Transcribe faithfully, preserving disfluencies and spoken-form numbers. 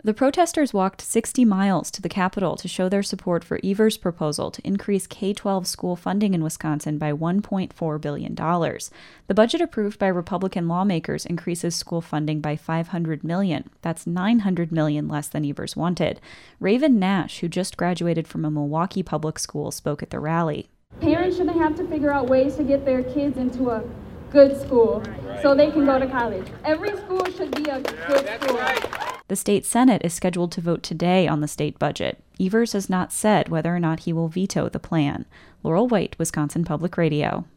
The protesters walked sixty miles to the Capitol to show their support for Evers' proposal to increase K through twelve school funding in Wisconsin by one point four billion dollars. The budget approved by Republican lawmakers increases school funding by five hundred million dollars. That's nine hundred million dollars less than Evers wanted. Raven Nash, who just graduated from a Milwaukee public school, spoke at the rally. Parents shouldn't have to figure out ways to get their kids into a good school so they can go to college. Every school should be a good school. The state Senate is scheduled to vote today on the state budget. Evers has not said whether or not he will veto the plan. Laurel White, Wisconsin Public Radio.